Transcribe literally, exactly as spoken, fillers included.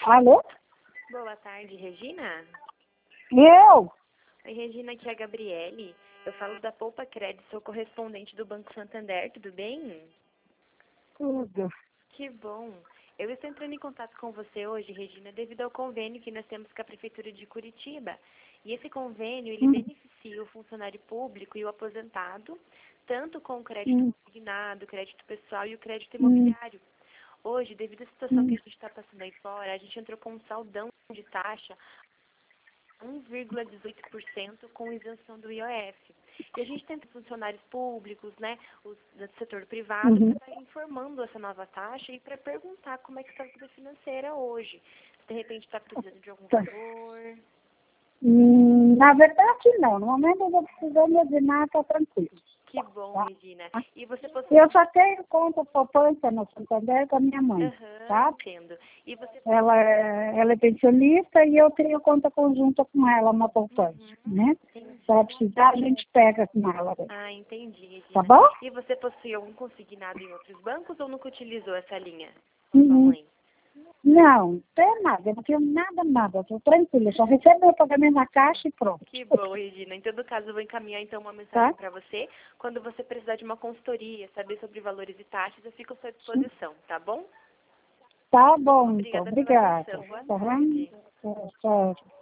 Alô? Boa tarde, Regina. Eu? Oi, Regina, aqui é a Gabriele. Eu falo da Poupa Crédito, sou correspondente do Banco Santander, tudo bem? Tudo. Que bom. Eu estou entrando em contato com você hoje, Regina, devido ao convênio que nós temos com a Prefeitura de Curitiba. E esse convênio, ele Hum, beneficia o funcionário público e o aposentado, tanto com o crédito hum, consignado, o crédito pessoal e o crédito hum, imobiliário. Hoje, devido à situação que hum. a gente está passando aí fora, a gente entrou com um saldão de taxa um vírgula dezoito por cento com isenção do I O F. E a gente tem funcionários públicos, né, os do setor privado, para Uhum. estar informando essa nova taxa e para perguntar como é que está a vida financeira hoje. Se de repente está precisando de algum Tá. valor. Hum, Na verdade, não. No momento eu estou precisando de nada, tranquilo. Que bom, Tá? Regina. E você possui... Eu só tenho conta poupança no Santander com a minha mãe, Aham, tá? entendo. E você... Ela é, ela é pensionista e eu tenho conta conjunta com ela, uma poupança, Uhum, né? entendi. Se ela precisar, a gente pega com ela. Ah, entendi, Tá Regina. bom? E você possui algum consignado em outros bancos ou nunca utilizou essa linha com sua Uhum. mãe? Não, não tem nada, eu não tenho nada, nada, estou tranquila, só recebo meu pagamento na caixa e pronto. Que bom, Regina. Em todo caso, eu vou encaminhar então uma Tá? mensagem para você. Quando você precisar de uma consultoria, saber sobre valores e taxas, eu fico à sua disposição, tá bom? Tá bom, então, Obrigada pela obrigada. atenção. Boa Tá tarde. bom? Tchau, tchau.